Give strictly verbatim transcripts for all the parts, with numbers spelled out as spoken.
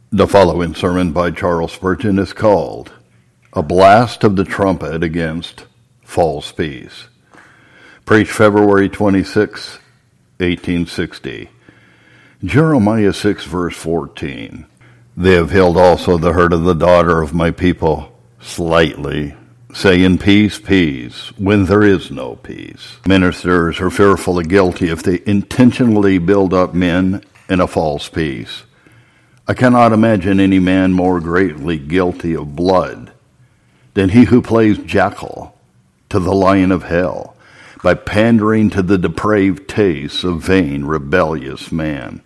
The following sermon by Charles Spurgeon is called A Blast of the Trumpet Against False Peace. Preached February twenty-sixth, eighteen sixty. Jeremiah six, verse fourteen. They have held also the hurt of the daughter of my people slightly, saying, Peace, peace, when there is no peace. Ministers are fearfully guilty if they intentionally build up men in a false peace. I cannot imagine any man more greatly guilty of blood than he who plays jackal to the lion of hell by pandering to the depraved tastes of vain, rebellious man.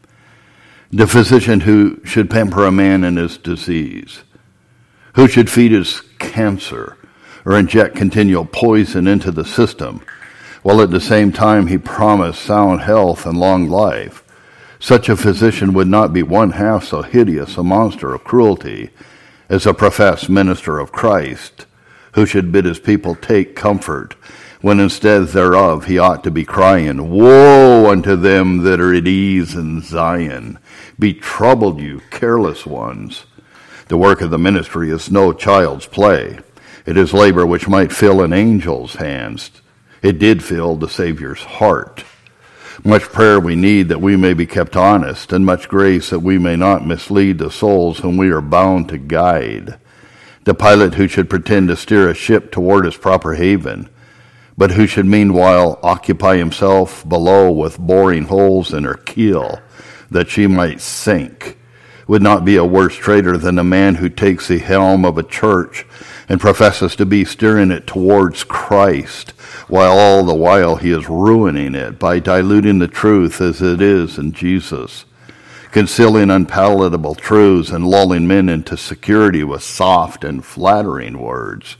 The physician who should pamper a man in his disease, who should feed his cancer or inject continual poison into the system, while at the same time he promised sound health and long life. Such a physician would not be one half so hideous a monster of cruelty as a professed minister of Christ, who should bid his people take comfort, when instead thereof he ought to be crying, Woe unto them that are at ease in Zion! Be troubled, you careless ones. The work of the ministry is no child's play. It is labor which might fill an angel's hands. It did fill the Savior's heart. Much prayer we need that we may be kept honest, and much grace that we may not mislead the souls whom we are bound to guide. The pilot who should pretend to steer a ship toward its proper haven, but who should meanwhile occupy himself below with boring holes in her keel, that she might sink, would not be a worse traitor than the man who takes the helm of a church and professes to be steering it towards Christ, while all the while he is ruining it by diluting the truth as it is in Jesus, concealing unpalatable truths and lulling men into security with soft and flattering words.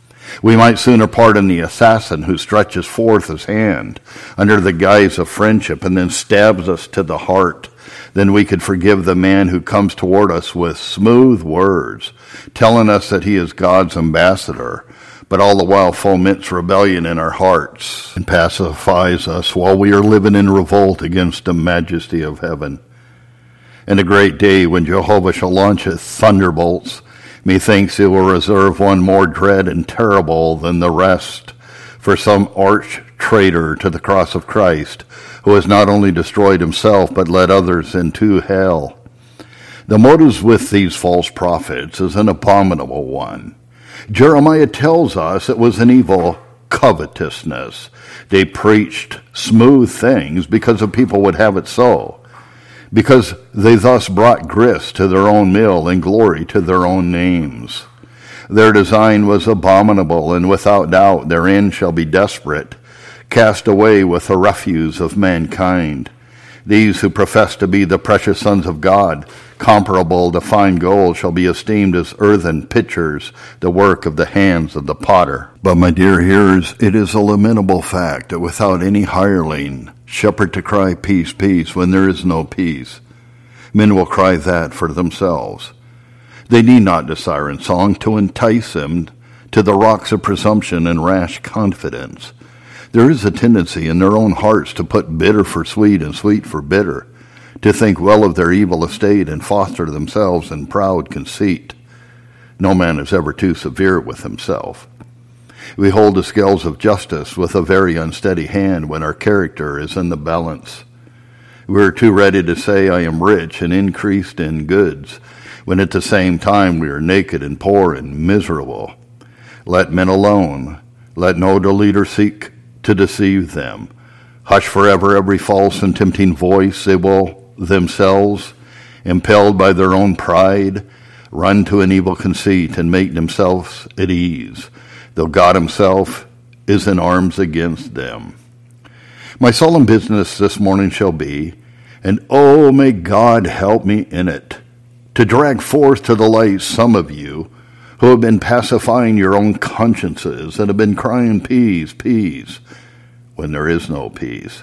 We might sooner pardon the assassin who stretches forth his hand under the guise of friendship and then stabs us to the heart than we could forgive the man who comes toward us with smooth words, telling us that he is God's ambassador, but all the while foments rebellion in our hearts and pacifies us while we are living in revolt against the majesty of heaven. In the great day when Jehovah shall launch his thunderbolts, methinks he will reserve one more dread and terrible than the rest for some arch traitor to the cross of Christ, who has not only destroyed himself but led others into hell. The motives with these false prophets is an abominable one. Jeremiah tells us it was an evil covetousness. They preached smooth things because the people would have it so, because they thus brought grist to their own mill and glory to their own names. Their design was abominable, and without doubt their end shall be desperate, cast away with the refuse of mankind. These who profess to be the precious sons of God, comparable to fine gold, shall be esteemed as earthen pitchers, the work of the hands of the potter. But, my dear hearers, it is a lamentable fact that without any hireling, shepherd to cry, Peace, peace, when there is no peace, men will cry that for themselves. They need not desire in song to entice them to the rocks of presumption and rash confidence. There is a tendency in their own hearts to put bitter for sweet and sweet for bitter, to think well of their evil estate and foster themselves in proud conceit. No man is ever too severe with himself. We hold the scales of justice with a very unsteady hand when our character is in the balance. We are too ready to say, I am rich and increased in goods, when at the same time we are naked and poor and miserable. Let men alone. Let no leader seek to deceive them. Hush forever every false and tempting voice. They will themselves, impelled by their own pride, run to an evil conceit and make themselves at ease, though God himself is in arms against them. My solemn business this morning shall be, and oh, may God help me in it, to drag forth to the light some of you who have been pacifying your own consciences and have been crying peace, peace, when there is no peace.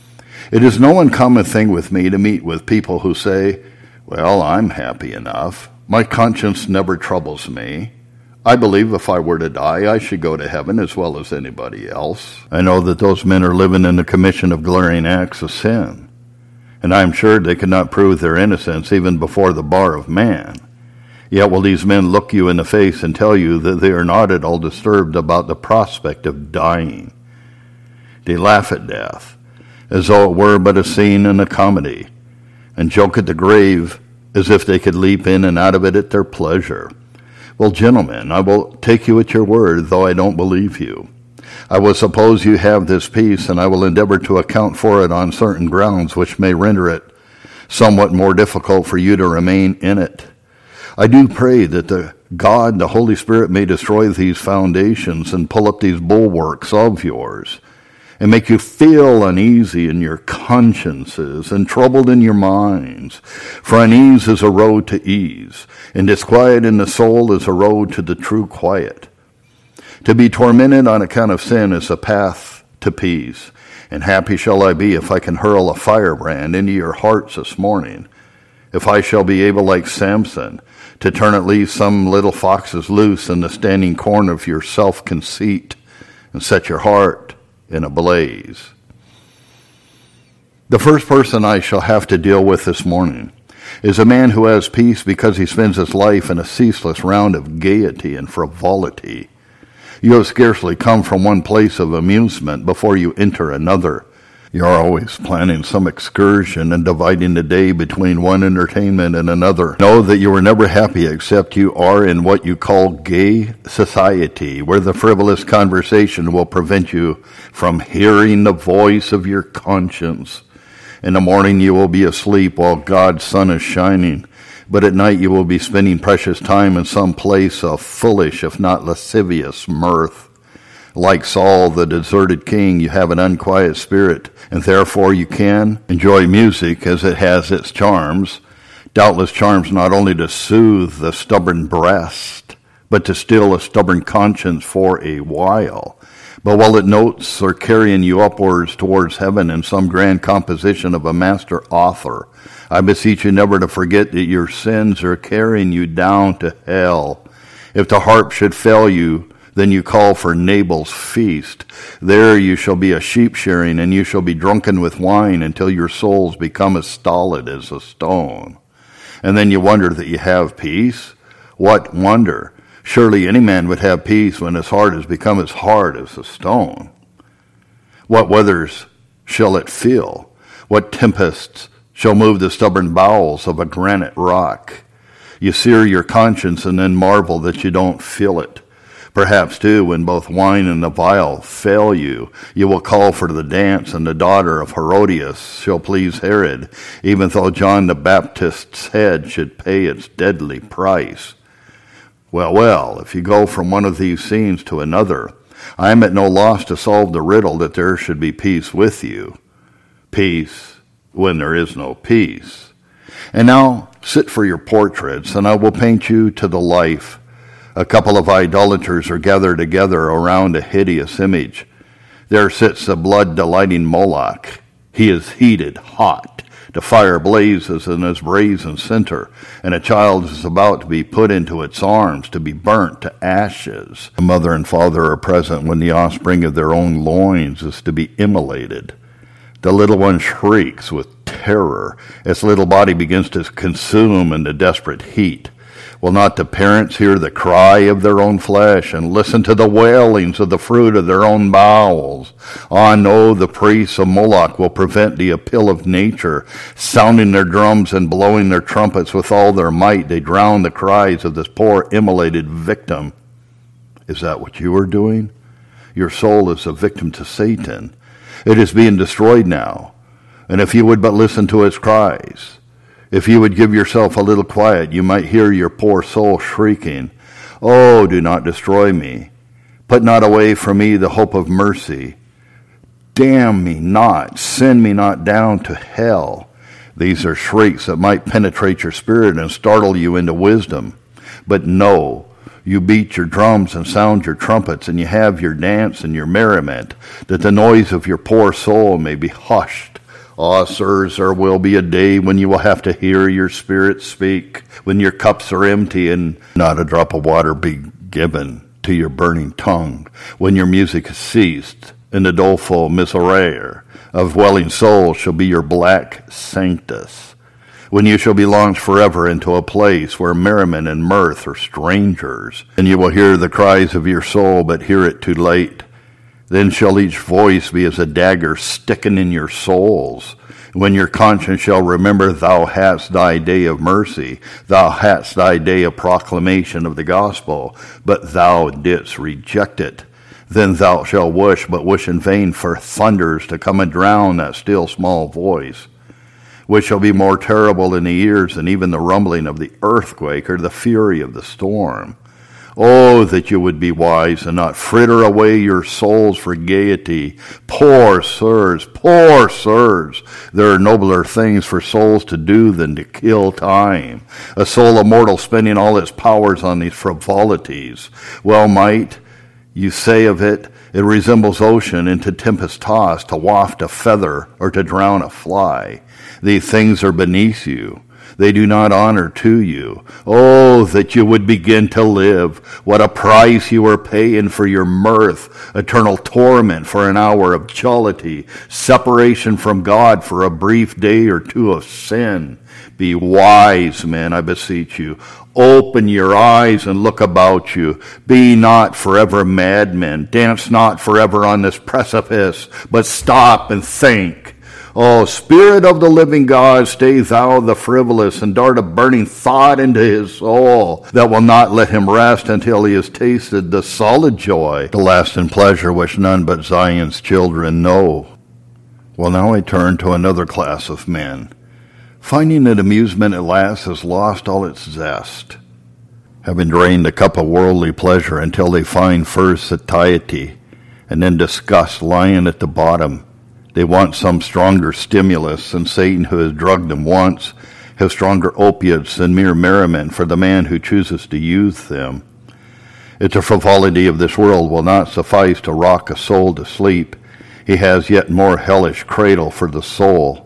It is no uncommon thing with me to meet with people who say, well, I'm happy enough. My conscience never troubles me. I believe if I were to die, I should go to heaven as well as anybody else. I know that those men are living in the commission of glaring acts of sin, and I am sure they could not prove their innocence even before the bar of man. Yet will these men look you in the face and tell you that they are not at all disturbed about the prospect of dying. They laugh at death, as though it were but a scene in a comedy, and joke at the grave as if they could leap in and out of it at their pleasure. Well, gentlemen, I will take you at your word, though I don't believe you. I will suppose you have this peace, and I will endeavor to account for it on certain grounds which may render it somewhat more difficult for you to remain in it. I do pray that the God, the Holy Spirit, may destroy these foundations and pull up these bulwarks of yours, and make you feel uneasy in your consciences and troubled in your minds. For unease is a road to ease, and disquiet in the soul is a road to the true quiet. To be tormented on account of sin is a path to peace, and happy shall I be if I can hurl a firebrand into your hearts this morning, if I shall be able, like Samson, to turn at least some little foxes loose in the standing corn of your self-conceit, and set your heart in a blaze. The first person I shall have to deal with this morning is a man who has peace because he spends his life in a ceaseless round of gaiety and frivolity. You have scarcely come from one place of amusement before you enter another. You are always planning some excursion and dividing the day between one entertainment and another. Know that you are never happy except you are in what you call gay society, where the frivolous conversation will prevent you from hearing the voice of your conscience. In the morning you will be asleep while God's sun is shining, but at night you will be spending precious time in some place of foolish, if not lascivious, mirth. Like Saul, the deserted king, you have an unquiet spirit, and therefore you can enjoy music as it has its charms, doubtless charms not only to soothe the stubborn breast, but to still a stubborn conscience for a while. But while it notes are carrying you upwards towards heaven in some grand composition of a master author, I beseech you never to forget that your sins are carrying you down to hell. If the harp should fail you, then you call for Nabal's feast. There you shall be a sheep shearing, and you shall be drunken with wine until your souls become as stolid as a stone. And then you wonder that you have peace? What wonder? Surely any man would have peace when his heart has become as hard as a stone. What weathers shall it feel? What tempests shall move the stubborn bowels of a granite rock? You sear your conscience and then marvel that you don't feel it. Perhaps, too, when both wine and the vial fail you, you will call for the dance, and the daughter of Herodias shall please Herod, even though John the Baptist's head should pay its deadly price. Well, well, if you go from one of these scenes to another, I am at no loss to solve the riddle that there should be peace with you. Peace when there is no peace. And now sit for your portraits, and I will paint you to the life. A couple of idolaters are gathered together around a hideous image. There sits the blood-delighting Moloch. He is heated, hot. The fire blazes in his brazen center, and a child is about to be put into its arms to be burnt to ashes. The mother and father are present when the offspring of their own loins is to be immolated. The little one shrieks with terror. Its little body begins to consume in the desperate heat. Will not the parents hear the cry of their own flesh and listen to the wailings of the fruit of their own bowels? Ah, no, the priests of Moloch will prevent the appeal of nature. Sounding their drums and blowing their trumpets with all their might, they drown the cries of this poor immolated victim. Is that what you are doing? Your soul is a victim to Satan. It is being destroyed now. And if you would but listen to its cries, if you would give yourself a little quiet, you might hear your poor soul shrieking, "Oh, do not destroy me. Put not away from me the hope of mercy. Damn me not. Send me not down to hell." These are shrieks that might penetrate your spirit and startle you into wisdom. But no, you beat your drums and sound your trumpets, and you have your dance and your merriment, that the noise of your poor soul may be hushed. Ah, sirs, there will be a day when you will have to hear your spirit speak, when your cups are empty and not a drop of water be given to your burning tongue, when your music has ceased and the doleful miserere of dwelling souls shall be your black sanctus, when you shall be launched forever into a place where merriment and mirth are strangers, and you will hear the cries of your soul, but hear it too late. Then shall each voice be as a dagger sticking in your souls, when your conscience shall remember thou hadst thy day of mercy, thou hadst thy day of proclamation of the gospel, but thou didst reject it. Then thou shalt wish, but wish in vain, for thunders to come and drown that still small voice, which shall be more terrible in the ears than even the rumbling of the earthquake or the fury of the storm. Oh, that you would be wise and not fritter away your souls for gaiety. Poor sirs, poor sirs, there are nobler things for souls to do than to kill time. A soul immortal spending all its powers on these frivolities. Well might you say of it, it resembles ocean into tempest tossed, to waft a feather or to drown a fly. These things are beneath you. They do not honor to you. Oh, that you would begin to live. What a price you are paying for your mirth, eternal torment for an hour of jollity, separation from God for a brief day or two of sin. Be wise, men, I beseech you. Open your eyes and look about you. Be not forever madmen. Dance not forever on this precipice, but stop and think. O Spirit of the living God, stay thou the frivolous, and dart a burning thought into his soul that will not let him rest until he has tasted the solid joy, the lasting pleasure which none but Zion's children know. Well, now I turn to another class of men, finding that amusement at last has lost all its zest, having drained the cup of worldly pleasure until they find first satiety and then disgust lying at the bottom. They want some stronger stimulus, and Satan, who has drugged them once, has stronger opiates than mere merriment for the man who chooses to use them. It's a frivolity of this world will not suffice to rock a soul to sleep. He has yet more hellish cradle for the soul.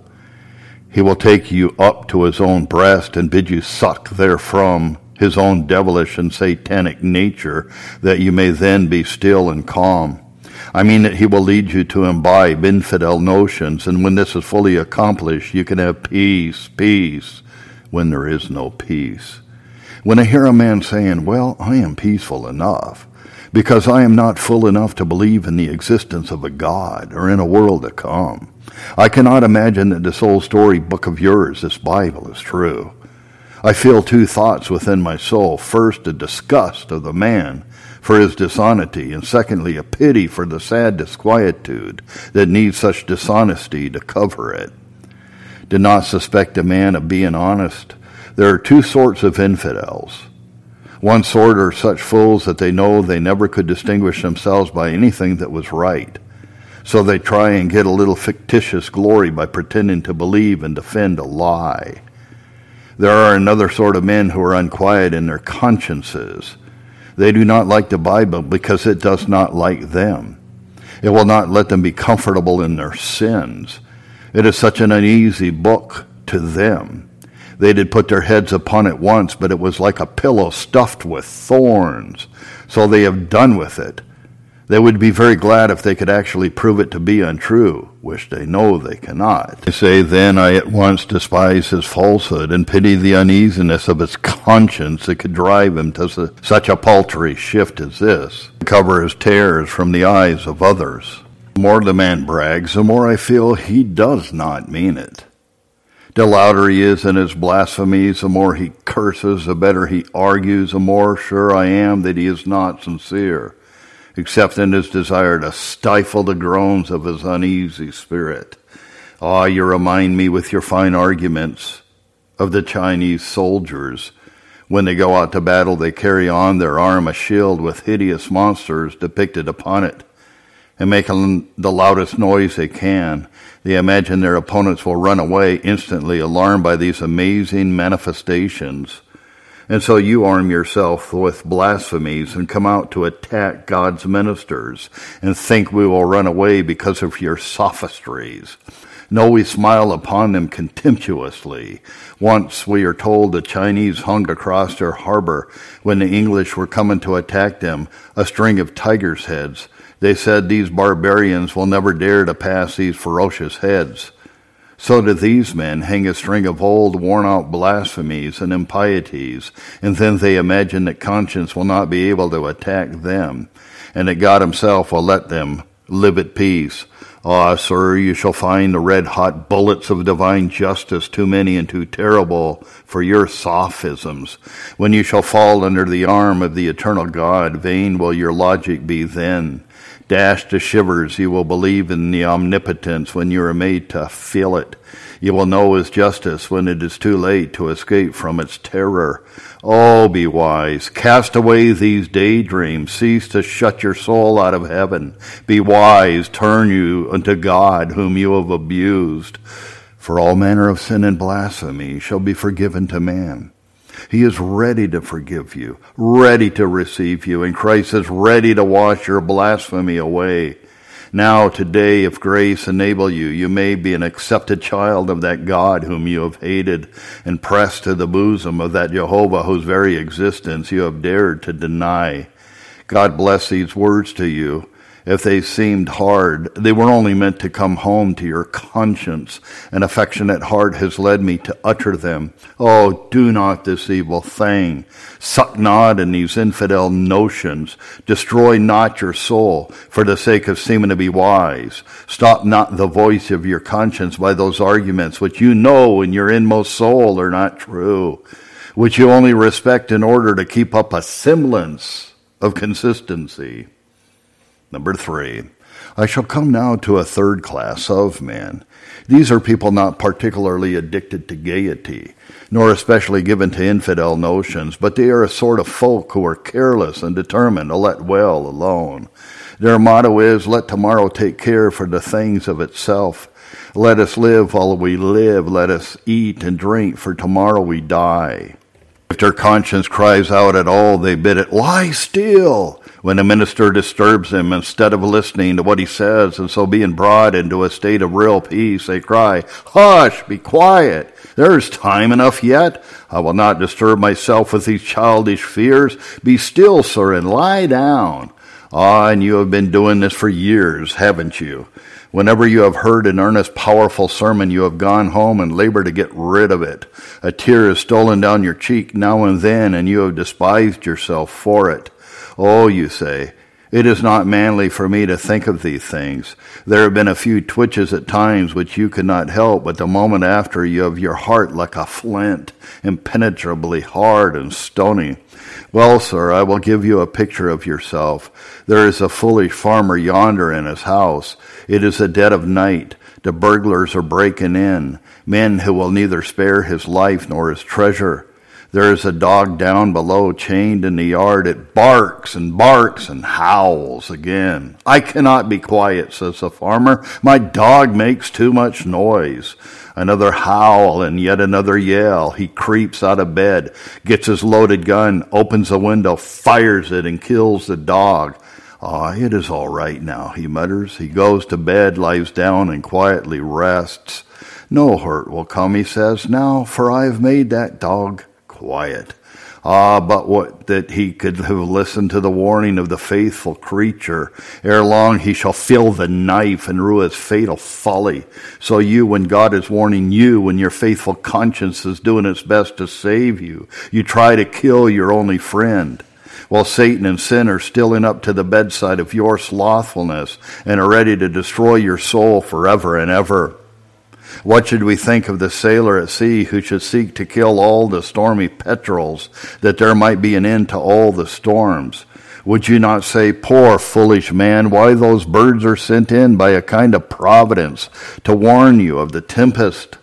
He will take you up to his own breast and bid you suck therefrom his own devilish and satanic nature, that you may then be still and calm. I mean that he will lead you to imbibe infidel notions, and when this is fully accomplished, you can have peace, peace, when there is no peace. When I hear a man saying, well, I am peaceful enough, because I am not full enough to believe in the existence of a God or in a world to come, I cannot imagine that this old story book of yours, this Bible, is true. I feel two thoughts within my soul. First, a disgust of the man for his dishonesty, and secondly, a pity for the sad disquietude that needs such dishonesty to cover it. Do not suspect a man of being honest. There are two sorts of infidels. One sort are such fools that they know they never could distinguish themselves by anything that was right, so they try and get a little fictitious glory by pretending to believe and defend a lie. There are another sort of men who are unquiet in their consciences. They do not like the Bible because it does not like them. It will not let them be comfortable in their sins. It is such an uneasy book to them. They did put their heads upon it once, but it was like a pillow stuffed with thorns. So they have done with it. They would be very glad if they could actually prove it to be untrue, which they know they cannot. They say, then I at once despise his falsehood and pity the uneasiness of his conscience that could drive him to such a paltry shift as this, to cover his tears from the eyes of others. The more the man brags, the more I feel he does not mean it. The louder he is in his blasphemies, the more he curses, the better he argues, the more sure I am that he is not sincere, except in his desire to stifle the groans of his uneasy spirit. Ah, you remind me with your fine arguments of the Chinese soldiers. When they go out to battle, they carry on their arm a shield with hideous monsters depicted upon it, and make the loudest noise they can. They imagine their opponents will run away instantly, alarmed by these amazing manifestations. And so you arm yourself with blasphemies and come out to attack God's ministers and think we will run away because of your sophistries. No, we smile upon them contemptuously. Once we are told the Chinese hung across their harbor when the English were coming to attack them a string of tigers' heads, They said, these barbarians will never dare to pass these ferocious heads. So do these men hang a string of old, worn-out blasphemies and impieties, and then they imagine that conscience will not be able to attack them, and that God himself will let them live at peace. Ah, sir, you shall find the red-hot bullets of divine justice too many and too terrible for your sophisms. When you shall fall under the arm of the eternal God, vain will your logic be then. Dashed to shivers, you will believe in the omnipotence when you are made to feel it. You will know his justice when it is too late to escape from its terror. Oh, be wise. Cast away these daydreams. Cease to shut your soul out of heaven. Be wise. Turn you unto God, whom you have abused. For all manner of sin and blasphemy shall be forgiven to man. He is ready to forgive you, ready to receive you, and Christ is ready to wash your blasphemy away. Now, today, if grace enable you, you may be an accepted child of that God whom you have hated, and pressed to the bosom of that Jehovah whose very existence you have dared to deny. God bless these words to you. If they seemed hard, they were only meant to come home to your conscience. An affectionate heart has led me to utter them. Oh, do not this evil thing. Suck not in these infidel notions. Destroy not your soul for the sake of seeming to be wise. Stop not the voice of your conscience by those arguments which you know in your inmost soul are not true, which you only respect in order to keep up a semblance of consistency. Number three, I shall come now to a third class of men. These are people not particularly addicted to gaiety, nor especially given to infidel notions, but they are a sort of folk who are careless and determined to let well alone. Their motto is, let tomorrow take care for the things of itself. Let us live while we live. Let us eat and drink, for tomorrow we die. If their conscience cries out at all, they bid it lie still. When a minister disturbs them, instead of listening to what he says and so being brought into a state of real peace, they cry, hush, be quiet. There's time enough yet. I will not disturb myself with these childish fears. Be still, sir, and lie down. Ah, and you have been doing this for years, haven't you? Whenever you have heard an earnest, powerful sermon, you have gone home and labored to get rid of it. A tear is stolen down your cheek now and then, and you have despised yourself for it. Oh, you say, it is not manly for me to think of these things. There have been a few twitches at times which you could not help, but the moment after you have your heart like a flint, impenetrably hard and stony. Well, sir, I will give you a picture of yourself. There is a foolish farmer yonder in his house. It is the dead of night. The burglars are breaking in, men who will neither spare his life nor his treasure. There is a dog down below, chained in the yard. It barks and barks and howls again. I cannot be quiet, says the farmer. My dog makes too much noise. Another howl and yet another yell. He creeps out of bed, gets his loaded gun, opens the window, fires it, and kills the dog. Ah, it is all right now, he mutters. He goes to bed, lies down, and quietly rests. No hurt will come, he says, now, for I have made that dog quiet. Ah, but what that he could have listened to the warning of the faithful creature. Ere long he shall feel the knife and rue his fatal folly. So you, when God is warning you, when your faithful conscience is doing its best to save you, you try to kill your only friend, while Satan and sin are stealing up to the bedside of your slothfulness and are ready to destroy your soul forever and ever. What should we think of the sailor at sea who should seek to kill all the stormy petrels, that there might be an end to all the storms? Would you not say, poor foolish man, why those birds are sent in by a kind of providence to warn you of the tempest?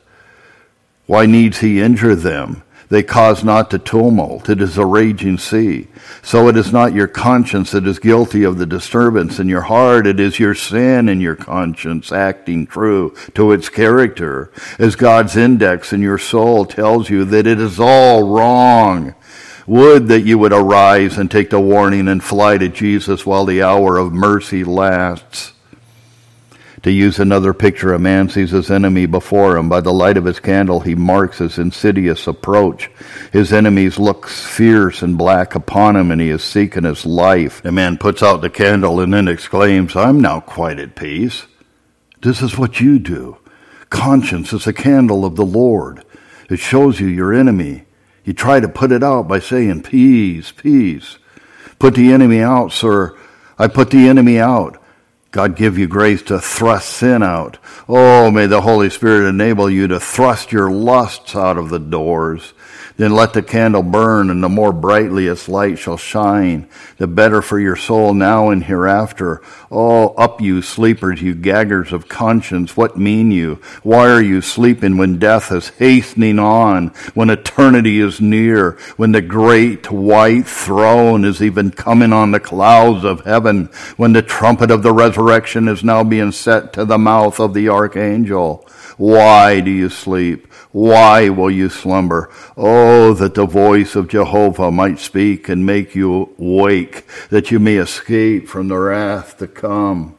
Why needs he injure them? They cause not the tumult. It is a raging sea. So it is not your conscience that is guilty of the disturbance in your heart. It is your sin in your conscience acting true to its character, as God's index in your soul tells you that it is all wrong. Would that you would arise and take the warning and fly to Jesus while the hour of mercy lasts. To use another picture, a man sees his enemy before him. By the light of his candle, he marks his insidious approach. His enemies look fierce and black upon him, and he is seeking his life. The man puts out the candle and then exclaims, I'm now quite at peace. This is what you do. Conscience is a candle of the Lord. It shows you your enemy. You try to put it out by saying, peace, peace. Put the enemy out, sir. I put the enemy out. God give you grace to thrust sin out. Oh, may the Holy Spirit enable you to thrust your lusts out of the doors. Then let the candle burn, and the more brightly its light shall shine, the better for your soul now and hereafter. Oh, up you sleepers, you gaggers of conscience, what mean you? Why are you sleeping when death is hastening on, when eternity is near, when the great white throne is even coming on the clouds of heaven, when the trumpet of the resurrection is now being set to the mouth of the archangel? Why do you sleep? Why will you slumber? Oh, that the voice of Jehovah might speak and make you wake, that you may escape from the wrath to come.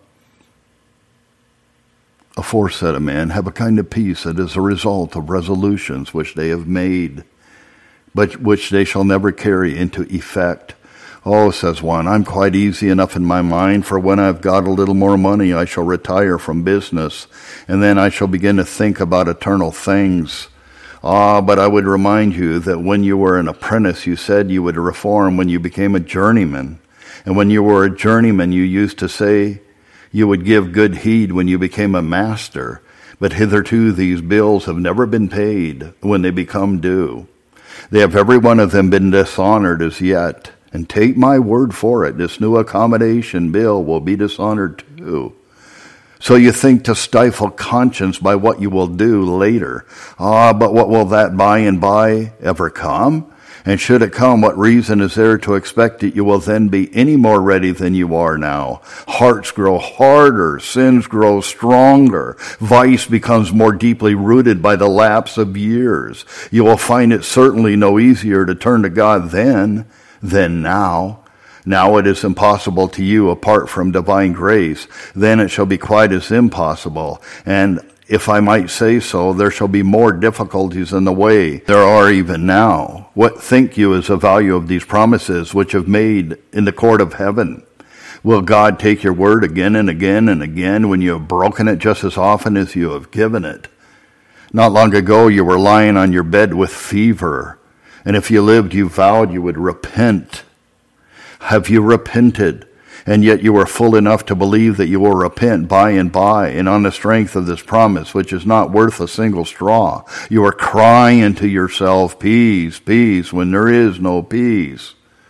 Aforesaid men have a kind of peace that is a result of resolutions which they have made, but which they shall never carry into effect. Oh, says one, I'm quite easy enough in my mind, for when I've got a little more money, I shall retire from business, and then I shall begin to think about eternal things. Ah, but I would remind you that when you were an apprentice, you said you would reform when you became a journeyman. And when you were a journeyman, you used to say you would give good heed when you became a master. But hitherto these bills have never been paid when they become due. They have every one of them been dishonored as yet. And take my word for it, this new accommodation bill will be dishonored too. So you think to stifle conscience by what you will do later. Ah, but what will that by and by ever come? And should it come, what reason is there to expect that you will then be any more ready than you are now? Hearts grow harder, sins grow stronger, vice becomes more deeply rooted by the lapse of years. You will find it certainly no easier to turn to God then than now. Now it is impossible to you apart from divine grace. Then it shall be quite as impossible. And if I might say so, there shall be more difficulties in the way there are even now. What think you is the value of these promises which have made in the court of heaven? Will God take your word again and again and again when you have broken it just as often as you have given it? Not long ago you were lying on your bed with fever. And if you lived, you vowed you would repent. Have you repented? And yet you are full enough to believe that you will repent by and by, and on the strength of this promise, which is not worth a single straw. You are crying to yourself, peace, peace, when there is no peace.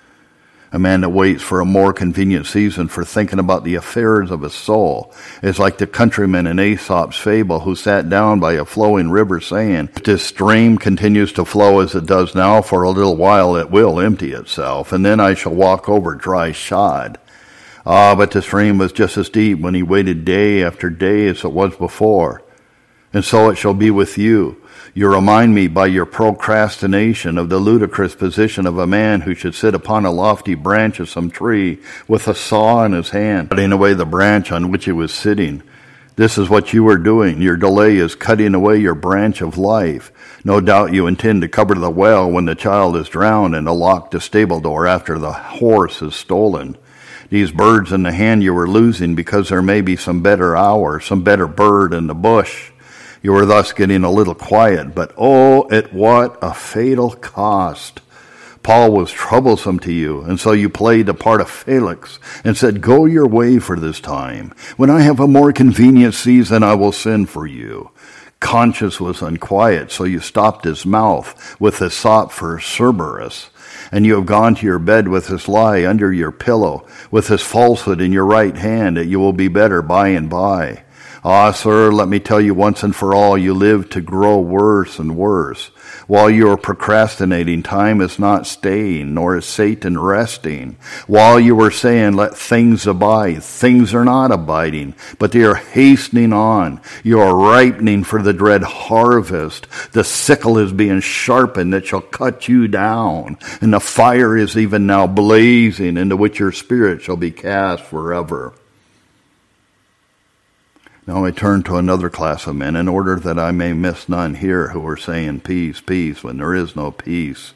A man that waits for a more convenient season for thinking about the affairs of his soul is like the countryman in Aesop's fable who sat down by a flowing river saying, if this stream continues to flow as it does now, for a little while it will empty itself, and then I shall walk over dry shod. Ah, but the stream was just as deep when he waited day after day as it was before. And so it shall be with you. You remind me by your procrastination of the ludicrous position of a man who should sit upon a lofty branch of some tree with a saw in his hand, cutting away the branch on which he was sitting. This is what you are doing. Your delay is cutting away your branch of life. No doubt you intend to cover the well when the child is drowned and to lock the stable door after the horse is stolen. These birds in the hand you are losing because there may be some better hour, some better bird in the bush. You are thus getting a little quiet, but oh, at what a fatal cost. Paul was troublesome to you, and so you played the part of Felix and said, go your way for this time. When I have a more convenient season, I will send for you. Conscience was unquiet, so you stopped his mouth with the sop for Cerberus. And you have gone to your bed with his lie under your pillow, with his falsehood in your right hand, that you will be better by and by. Ah, sir, let me tell you once and for all, you live to grow worse and worse. While you are procrastinating, time is not staying, nor is Satan resting. While you are saying, let things abide, things are not abiding, but they are hastening on. You are ripening for the dread harvest. The sickle is being sharpened that shall cut you down, and the fire is even now blazing, into which your spirit shall be cast forever. Now I turn to another class of men in order that I may miss none here who are saying peace, peace, when there is no peace.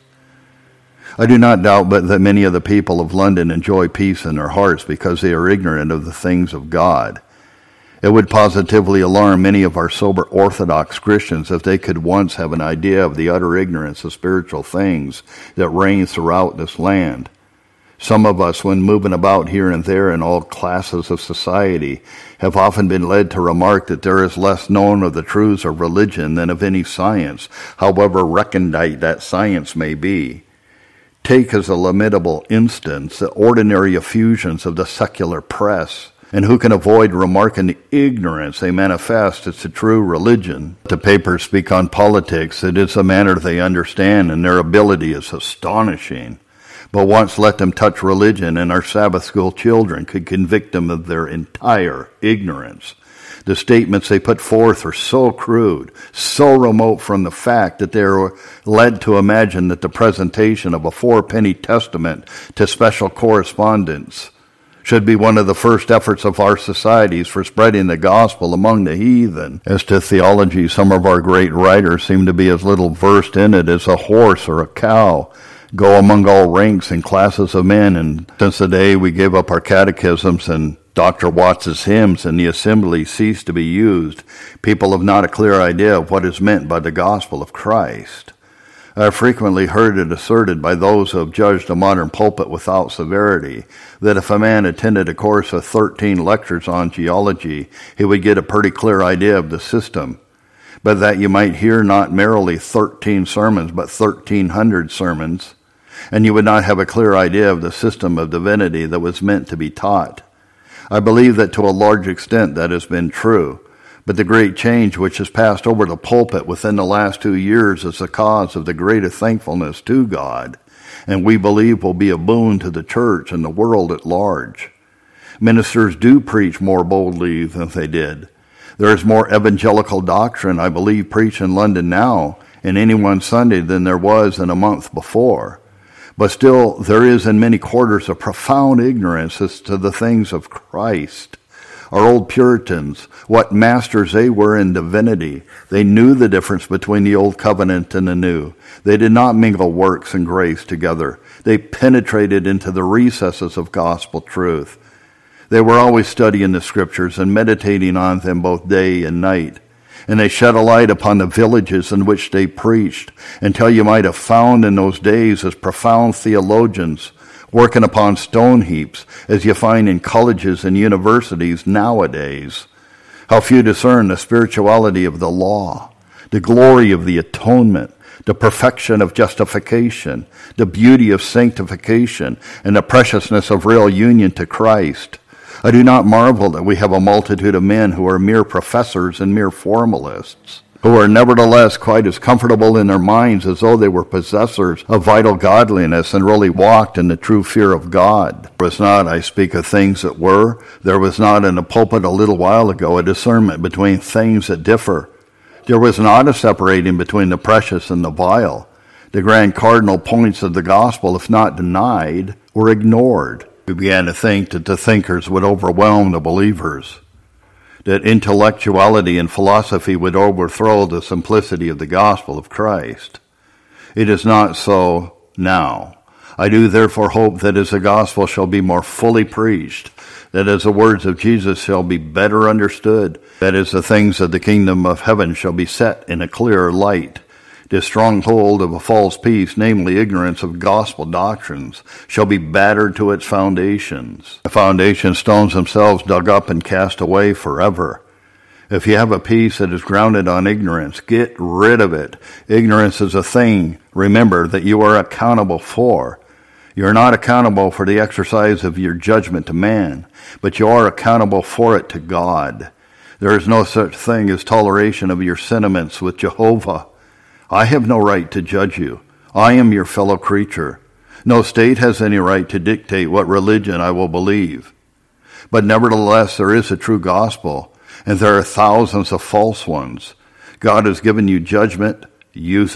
I do not doubt but that many of the people of London enjoy peace in their hearts because they are ignorant of the things of God. It would positively alarm many of our sober Orthodox Christians if they could once have an idea of the utter ignorance of spiritual things that reign throughout this land. Some of us, when moving about here and there in all classes of society, have often been led to remark that there is less known of the truths of religion than of any science, however recondite that science may be. Take as a lamentable instance the ordinary effusions of the secular press, and who can avoid remarking the ignorance they manifest as to true religion? The papers speak on politics. It is a matter they understand, and their ability is astonishing. But once let them touch religion, and our Sabbath school children could convict them of their entire ignorance. The statements they put forth are so crude, so remote from the fact that they are led to imagine that the presentation of a four-penny testament to special correspondents should be one of the first efforts of our societies for spreading the gospel among the heathen. As to theology, some of our great writers seem to be as little versed in it as a horse or a cow. Go among all ranks and classes of men, and since the day we gave up our catechisms and Doctor Watts's hymns and the assembly ceased to be used, people have not a clear idea of what is meant by the gospel of Christ. I have frequently heard it asserted by those who have judged a modern pulpit without severity that if a man attended a course of thirteen lectures on geology, he would get a pretty clear idea of the system, but that you might hear not merely thirteen sermons, but thirteen hundred sermons, and you would not have a clear idea of the system of divinity that was meant to be taught. I believe that to a large extent that has been true, but the great change which has passed over the pulpit within the last two years is the cause of the greatest thankfulness to God, and we believe will be a boon to the church and the world at large. Ministers do preach more boldly than they did. There is more evangelical doctrine, I believe, preached in London now in any one Sunday than there was in a month before. But still, there is in many quarters a profound ignorance as to the things of Christ. Our old Puritans, what masters they were in divinity. They knew the difference between the old covenant and the new. They did not mingle works and grace together. They penetrated into the recesses of gospel truth. They were always studying the scriptures and meditating on them both day and night. And they shed a light upon the villages in which they preached, until you might have found in those days as profound theologians working upon stone heaps as you find in colleges and universities nowadays. How few discern the spirituality of the law, the glory of the atonement, the perfection of justification, the beauty of sanctification, and the preciousness of real union to Christ. I do not marvel that we have a multitude of men who are mere professors and mere formalists, who are nevertheless quite as comfortable in their minds as though they were possessors of vital godliness and really walked in the true fear of God. There was not, I speak of things that were, there was not in the pulpit a little while ago a discernment between things that differ. There was not a separating between the precious and the vile. The grand cardinal points of the gospel, if not denied, were ignored. We began to think that the thinkers would overwhelm the believers, that intellectuality and philosophy would overthrow the simplicity of the gospel of Christ. It is not so now. I do therefore hope that as the gospel shall be more fully preached, that as the words of Jesus shall be better understood, that as the things of the kingdom of heaven shall be set in a clearer light, the stronghold of a false peace, namely ignorance of gospel doctrines, shall be battered to its foundations. The foundation stones themselves dug up and cast away forever. If you have a peace that is grounded on ignorance, get rid of it. Ignorance is a thing, remember, that you are accountable for. You are not accountable for the exercise of your judgment to man, but you are accountable for it to God. There is no such thing as toleration of your sentiments with Jehovah. I have no right to judge you. I am your fellow creature. No state has any right to dictate what religion I will believe. But nevertheless, there is a true gospel, and there are thousands of false ones. God has given you judgment. Use it.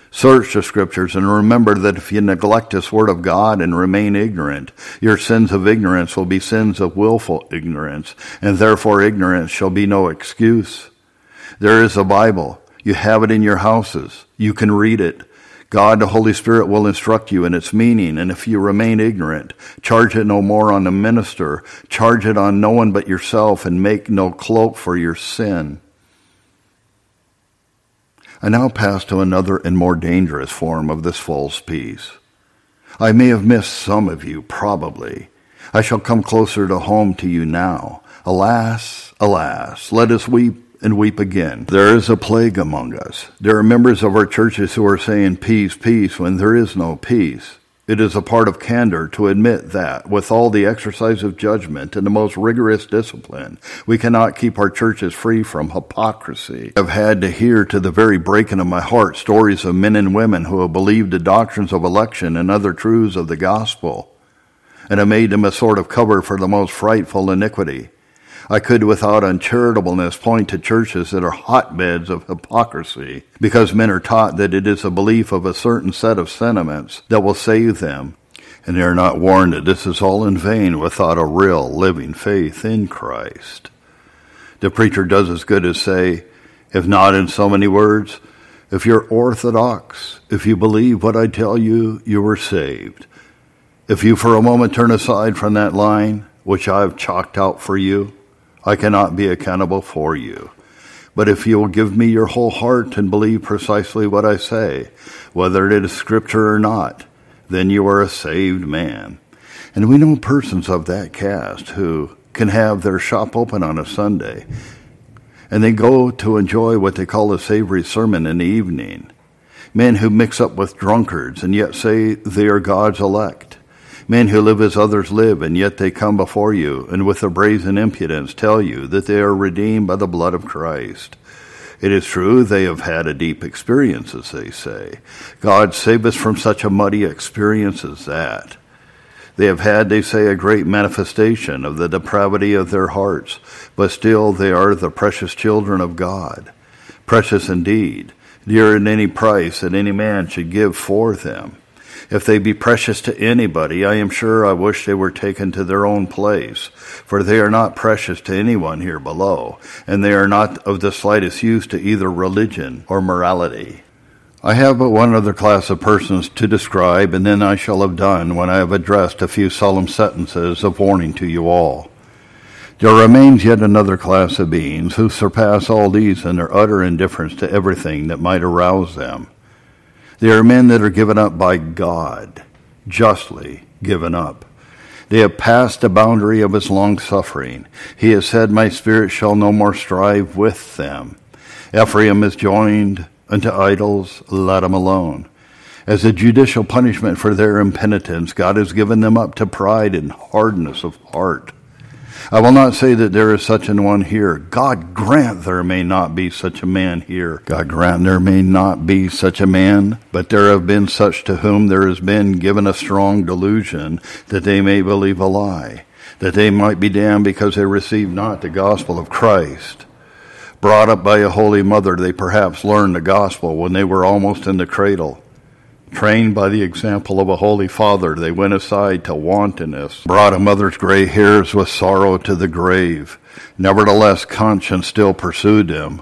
Search the Scriptures and remember that if you neglect this Word of God and remain ignorant, your sins of ignorance will be sins of willful ignorance, and therefore ignorance shall be no excuse. There is a Bible. You have it in your houses. You can read it. God, the Holy Spirit, will instruct you in its meaning, and if you remain ignorant, charge it no more on the minister, charge it on no one but yourself, and make no cloak for your sin. I now pass to another and more dangerous form of this false peace. I may have missed some of you, probably. I shall come closer to home to you now. Alas, alas, let us weep and weep again. There is a plague among us. There are members of our churches who are saying peace, peace, when there is no peace. It is a part of candor to admit that, with all the exercise of judgment and the most rigorous discipline, we cannot keep our churches free from hypocrisy. I have had to hear to the very breaking of my heart stories of men and women who have believed the doctrines of election and other truths of the gospel, and have made them a sort of cover for the most frightful iniquity. I could without uncharitableness point to churches that are hotbeds of hypocrisy because men are taught that it is a belief of a certain set of sentiments that will save them, and they are not warned that this is all in vain without a real living faith in Christ. The preacher does as good as say, if not in so many words, if you're orthodox, if you believe what I tell you, you are saved. If you for a moment turn aside from that line, which I've chalked out for you, I cannot be accountable for you. But if you will give me your whole heart and believe precisely what I say, whether it is Scripture or not, then you are a saved man. And we know persons of that cast who can have their shop open on a Sunday, and they go to enjoy what they call a savory sermon in the evening. Men who mix up with drunkards and yet say they are God's elect. Men who live as others live, and yet they come before you, and with a brazen impudence tell you that they are redeemed by the blood of Christ. It is true they have had a deep experience, as they say. God save us from such a muddy experience as that. They have had, they say, a great manifestation of the depravity of their hearts, but still they are the precious children of God. Precious indeed, dearer than any price that any man should give for them. If they be precious to anybody, I am sure I wish they were taken to their own place, for they are not precious to anyone here below, and they are not of the slightest use to either religion or morality. I have but one other class of persons to describe, and then I shall have done when I have addressed a few solemn sentences of warning to you all. There remains yet another class of beings who surpass all these in their utter indifference to everything that might arouse them. They are men that are given up by God, justly given up. They have passed the boundary of his long-suffering. He has said, my spirit shall no more strive with them. Ephraim is joined unto idols, let him alone. As a judicial punishment for their impenitence, God has given them up to pride and hardness of heart. I will not say that there is such an one here. God grant there may not be such a man here. God grant there may not be such a man, but there have been such to whom there has been given a strong delusion that they may believe a lie, that they might be damned because they received not the gospel of Christ. Brought up by a holy mother, they perhaps learned the gospel when they were almost in the cradle. Trained by the example of a holy father, they went aside to wantonness, brought a mother's gray hairs with sorrow to the grave. Nevertheless, conscience still pursued them.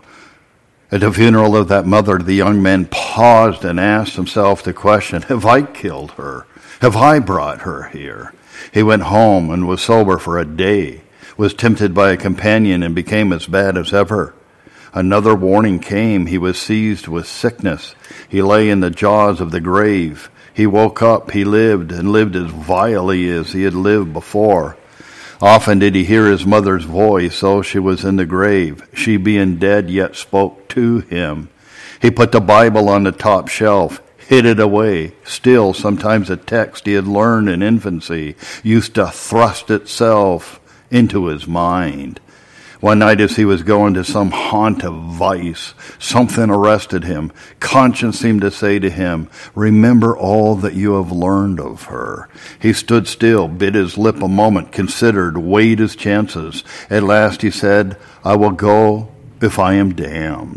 At the funeral of that mother, the young man paused and asked himself the question, have I killed her? Have I brought her here? He went home and was sober for a day, was tempted by a companion and became as bad as ever. Another warning came. He was seized with sickness. He lay in the jaws of the grave. He woke up. He lived, and lived as vilely as he had lived before. Often did he hear his mother's voice, though she was in the grave. She being dead yet spoke to him. He put the Bible on the top shelf, hid it away. Still, sometimes a text he had learned in infancy used to thrust itself into his mind. One night as he was going to some haunt of vice, something arrested him. Conscience seemed to say to him, remember all that you have learned of her. He stood still, bit his lip a moment, considered, weighed his chances. At last he said, I will go if I am damned.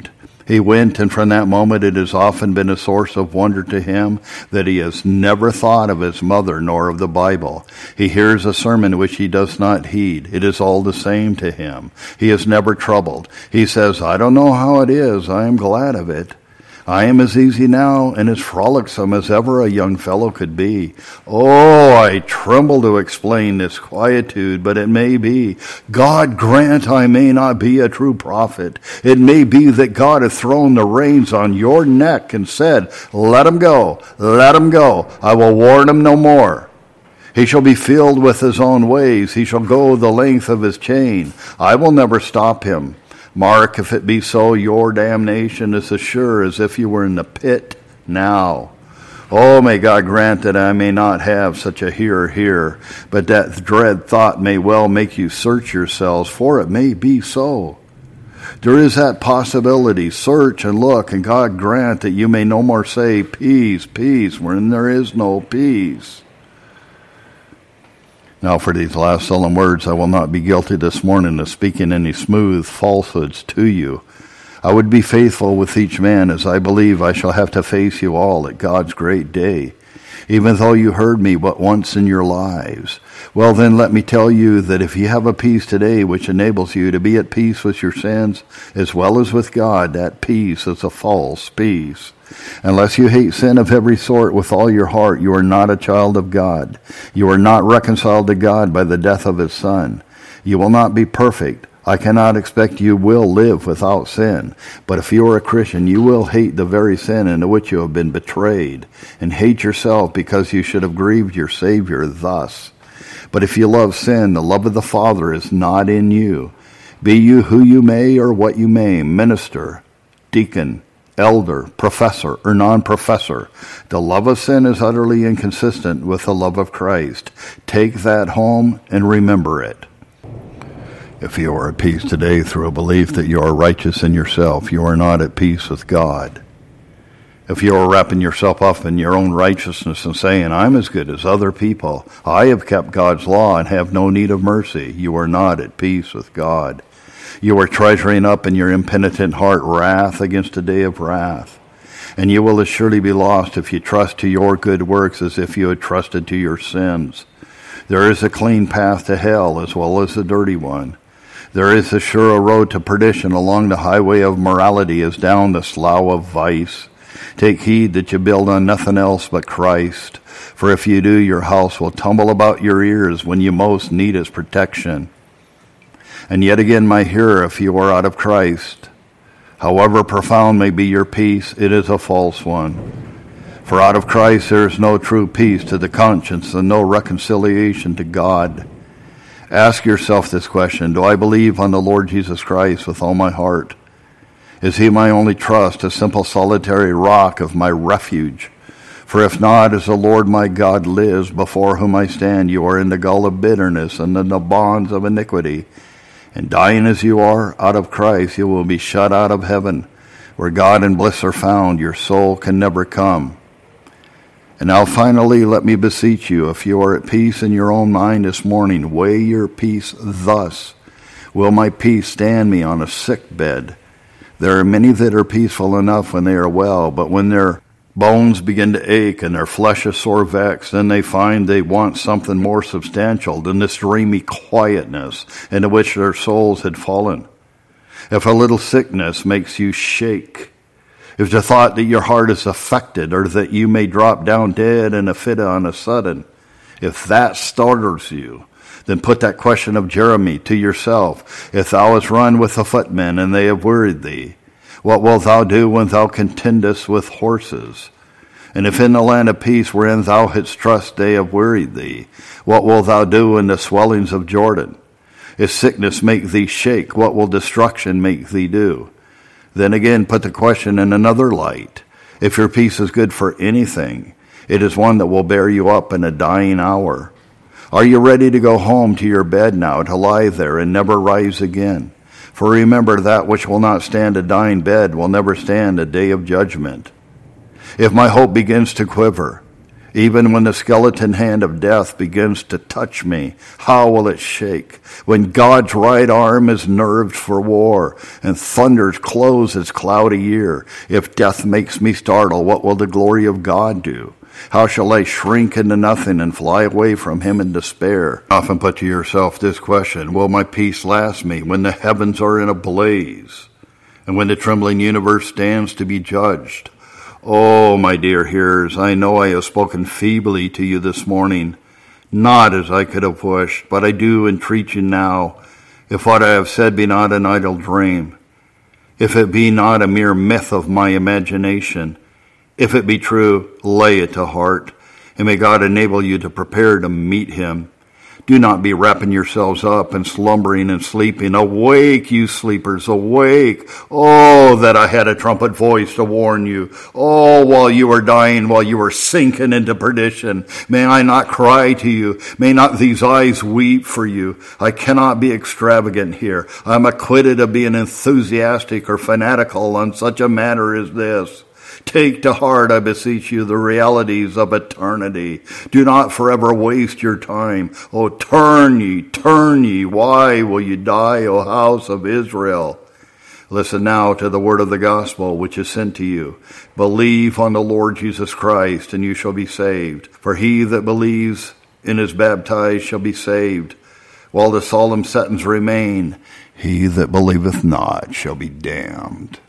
He went, and from that moment it has often been a source of wonder to him that he has never thought of his mother nor of the Bible. He hears a sermon which he does not heed. It is all the same to him. He is never troubled. He says, I don't know how it is. I am glad of it. I am as easy now and as frolicsome as ever a young fellow could be. Oh, I tremble to explain this quietude, but it may be. God grant I may not be a true prophet. It may be that God hath thrown the reins on your neck and said, let him go, let him go. I will warn him no more. He shall be filled with his own ways. He shall go the length of his chain. I will never stop him. Mark, if it be so, your damnation is as sure as if you were in the pit now. Oh, may God grant that I may not have such a hearer here, but that dread thought may well make you search yourselves, for it may be so. There is that possibility. Search and look, and God grant that you may no more say, peace, peace, when there is no peace. Now for these last solemn words, I will not be guilty this morning of speaking any smooth falsehoods to you. I would be faithful with each man, as I believe I shall have to face you all at God's great day, even though you heard me but once in your lives. Well then, let me tell you that if you have a peace today which enables you to be at peace with your sins as well as with God, that peace is a false peace. Unless you hate sin of every sort with all your heart, you are not a child of God. You are not reconciled to God by the death of his Son. You will not be perfect. I cannot expect you will live without sin. But if you are a Christian, you will hate the very sin into which you have been betrayed, and hate yourself because you should have grieved your Savior thus. But if you love sin, the love of the Father is not in you. Be you who you may or what you may, minister, deacon, elder, professor, or non-professor. The love of sin is utterly inconsistent with the love of Christ. Take that home and remember it. If you are at peace today through a belief that you are righteous in yourself, you are not at peace with God. If you are wrapping yourself up in your own righteousness and saying, I'm as good as other people, I have kept God's law and have no need of mercy, you are not at peace with God. You are treasuring up in your impenitent heart wrath against a day of wrath. And you will as surely be lost if you trust to your good works as if you had trusted to your sins. There is a clean path to hell as well as a dirty one. There is as sure a road to perdition along the highway of morality as down the slough of vice. Take heed that you build on nothing else but Christ, for if you do, your house will tumble about your ears when you most need its protection. And yet again, my hearer, if you are out of Christ, however profound may be your peace, it is a false one. For out of Christ there is no true peace to the conscience and no reconciliation to God. Ask yourself this question: do I believe on the Lord Jesus Christ with all my heart? Is he my only trust, a simple solitary rock of my refuge? For if not, as the Lord my God lives, before whom I stand, you are in the gulf of bitterness and in the bonds of iniquity. And dying as you are out of Christ, you will be shut out of heaven, where God and bliss are found. Your soul can never come. And now finally, let me beseech you, if you are at peace in your own mind this morning, weigh your peace thus: will my peace stand me on a sick bed? There are many that are peaceful enough when they are well, but when their bones begin to ache and their flesh is sore vexed, then they find they want something more substantial than this dreamy quietness into which their souls had fallen. If a little sickness makes you shake, if the thought that your heart is affected or that you may drop down dead in a fit on a sudden, if that startles you, then put that question of Jeremy to yourself: if thou hast run with the footmen and they have wearied thee, what wilt thou do when thou contendest with horses? And if in the land of peace wherein thou hadst trust they have wearied thee, what wilt thou do in the swellings of Jordan? If sickness make thee shake, what will destruction make thee do? Then again put the question in another light: if your peace is good for anything, it is one that will bear you up in a dying hour. Are you ready to go home to your bed now, to lie there and never rise again? For remember, that which will not stand a dying bed will never stand a day of judgment. If my hope begins to quiver, Even when the skeleton hand of death begins to touch me, how will it shake? When God's right arm is nerved for war and thunders close its cloudy ear, if death makes me startle, what will the glory of God do? How shall I shrink into nothing and fly away from him in despair? Often put to yourself this question: will my peace last me when the heavens are in a blaze and when the trembling universe stands to be judged? Oh, my dear hearers, I know I have spoken feebly to you this morning, not as I could have wished, but I do entreat you now, if what I have said be not an idle dream, if it be not a mere myth of my imagination, if it be true, lay it to heart, and may God enable you to prepare to meet him. Do not be wrapping yourselves up and slumbering and sleeping. Awake, you sleepers, awake. Oh, that I had a trumpet voice to warn you. Oh, while you were dying, while you were sinking into perdition, may I not cry to you? May not these eyes weep for you? I cannot be extravagant here. I am acquitted of being enthusiastic or fanatical on such a matter as this. Take to heart, I beseech you, the realities of eternity. Do not forever waste your time. Oh, turn ye, turn ye. Why will you die, O house of Israel? Listen now to the word of the gospel which is sent to you. Believe on the Lord Jesus Christ, and you shall be saved. For he that believes and is baptized shall be saved, while the solemn sentence remain, he that believeth not shall be damned.